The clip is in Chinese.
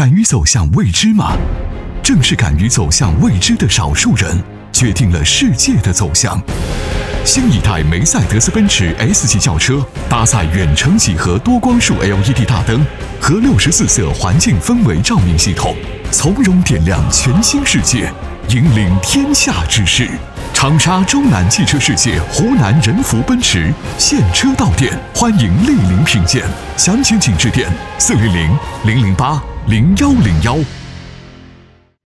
敢于走向未知吗？正是敢于走向未知的少数人，决定了世界的走向。新一代梅赛德斯奔驰 S 级轿车搭载远程几何多光束 LED 大灯和64色环境氛围照明系统，从容点亮全新世界，引领天下之势。长沙中南汽车世界湖南仁孚奔驰现车到店，欢迎莅临品鉴，详情请致电400-008-0101。